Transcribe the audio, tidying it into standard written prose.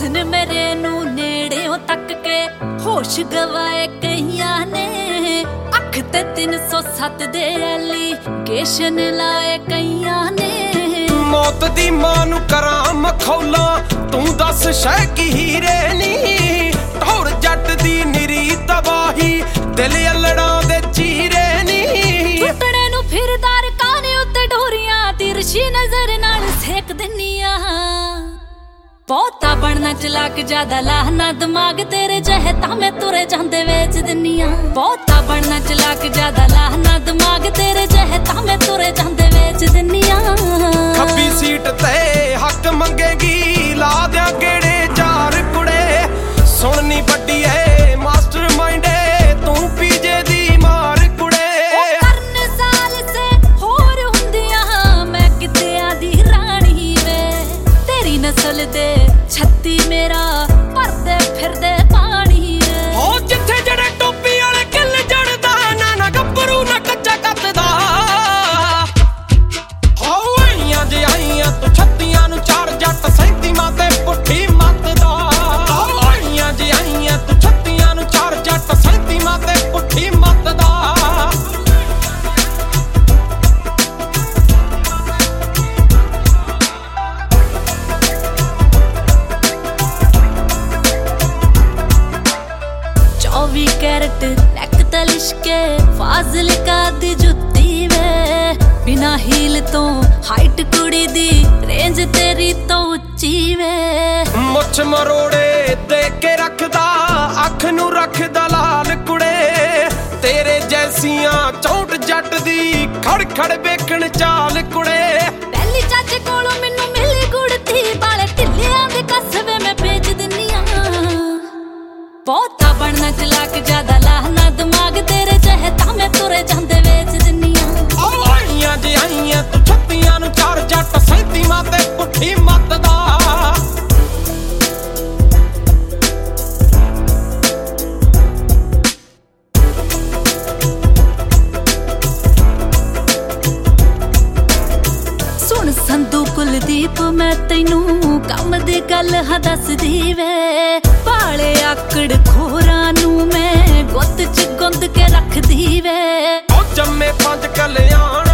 ਦਿਨ ਮੇਰੇ ਨੂੰ ਨੇੜਿਓਂ ਤੱਕ ਕੇ ਹੋਸ਼ ਗਵਾਏ ਕਈਆਂ ਨੇ। ਅੱਖ ਤੇ 307 ਦੇ ਐਲੀਗੇਸ਼ਨ ਲਾਏ ਕਈਆਂ ਨੇ। ਮੌਤ ਦੀ ਮਾਂ ਨੂੰ ਕਰਾਂ ਮਖੌਲਾ, ਤੂੰ ਦੱਸ ਸ਼ੈ ਕੀ ਹੀਰੇ ਨੀ। ਢੋਰ ਜੱਟ ਦੀ ਨਿਰੀ ਤਬਾਹੀ, ਦਿਲ ਅਲੜਾਂ ਦੇ ਚੀਰੇ ਨੀ। ਟੁੱਟੜੇ ਨੂੰ ਫਿਰਦਾਰ ਕਾਨੇ ਉੱਤੇ ਢੋਰੀਆਂ, ਤਿਰਛੀ ਨਜ਼ਰ ਨਾਲ ਸੇਕ ਦਿੰਨੀਆਂ। ਬਹੁਤਾ ਬਣਨਾ ਚਲਾਕ ਜ਼ਿਆਦਾ ਲਾਹਨਾ ਦਿਮਾਗ ਤੇਰੇ ਜਿਹੇ ਤਾਂ ਮੈਂ ਤੁਰੇ ਜਾਂਦੇ ਵੇਚ ਦਿੰਨੀਆਂ। ਬਹੁਤਾ ਬਣਨਾ ਚਲਾਕ ਜ਼ਿਆਦਾ ਲਾਹਨਾ ਦਿਮਾਗ ਤੇਰੇ ਜਿਹੇ ਤਾਂ ਮੈਂ ਤੁਰੇ ਜਾਂਦੇ ਵੇਚ ਦਿੰਨੀਆਂ। ਖੱਬੀ ਸੀਟ ਤੇ ਹੱਕ ਮੰਗੇਗੀ, ਲਾ ਦਿਆਂ ਗੇੜੇ ਚਾਰ ਕੁੜੇ। ਸੁਣਨੀ ਵੱਡੀ ਏ ਮਾਸਟਰ ਮਾਈਂਡ ਏ, ਤੂੰ ਪੀਜੇ ਦੀ ਮਾਰ ਕੁੜੇ। ਉਹ ਕਰਨ ਸਾਲ ਸੇ ਹੋਰ ਹੁੰਦੀਆਂ, ਮੈਂ ਕਿਤਿਆਂ ਦੀ ਰਾਣੀ ਵੇ। ਤੇਰੀ ਨਸਲ ਦੇ 36 ਮੇਰਾ ਭਰਦੇ ਫਿਰਦੇ ਪਾਣੀ ਵੇ। ਹੋ ਜਿੱਥੇ ਜਿਹੜੇ ਟੋਪੀ ਵਾਲੇ ਕਿੱਲ ਜੜਦਾ, ਨਾ ਗੱਭਰੂ ਨਾ ਕੱਚਾ ਕੱਤਦਾ। ਹੋ ਆਈਆਂ ਜੇ ਆਈਆਂ ਤੂੰ 36 ਨੂੰ ਚਾਰ ਜੱਟ 37 ਮਾਂ ਤੇ ਪੁੱਠੀ ਮੱਤਦਾ। ਆਈਆਂ ਜੇ ਆਈਆਂ ਤੂੰ 36 ਨੂੰ ਚਾਰ ਜੱਟ 37 ਮਾਂ ਤੇ ਪੁੱਠੀ ਮੱਤਦਾ। चौबी कैरेट नैक तलिशके फाजिलका दी जुत्ती वे। बिना हील तो हाइट कुड़ी दी रेंज तेरी तो उच्ची वे। ਮੁੱਛ ਮਰੋੜੇ ਦੇ ਕੇ ਰੱਖਦਾ, ਅੱਖ ਨੂੰ ਰੱਖਦਾ ਲਾਲ ਕੁੜੇ। ਤੇਰੇ ਜੈਸੀਆਂ 64 ਜੱਟ ਦੀ ਖੜ ਖੜ ਵੇਖਣ ਚਾਲ ਕੁੜੇ। ਪਹਿਲੀ ਚਾਚੇ ਕੋਲੋਂ ਮੈਨੂੰ ਮਿਲੀ ਗੁੜਤੀ, ਵਾਲੇ ਢਿੱਲਿਆਂ ਦੇ ਕਸਵੇ ਮੈਂ ਵੇਚ ਦਿੰਨੀਆਂ। ਬਹੁਤਾ ਬਣਨਾ ਚਲਾਕ ਜ਼ਿਆਦਾ ਲਾਹਨਾ ਦਿਮਾਗ ਤੇਰੇ ਜਿਹੇ ਤਾਂ ਮੈਂ ਤੁਰੇ ਜਾਂਦੇ ਵੇਚ ਦਿੰਨੀਆਂ। ਆਈਆਂ ਜੇ ਆਈਆਂ ਤੂੰ 36 ਨੂੰ ਚਾਰ ਜੱਟ 37 ਮਾਂ ਤੇ ਪੁੱਠੀ ਮੱਤਦਾ। ਸੁਣ ਸੰਧੂ ਕੁਲਦੀਪ, ਮੈਂ ਤੈਨੂੰ ਕੰਮ ਦੀ ਗੱਲ ਹਾਂ ਦੱਸਦੀ ਵੇ। ਭਾਲੇ ਆਕੜ ਖੋਰਾਂ ਨੂੰ ਮੈਂ ਗੁੱਤ ਚ ਗੁੰਦ ਕੇ ਰੱਖਦੀ ਵੇ। ਉਹ ਜੰਮੇ 5 ਕਲਿਆਣ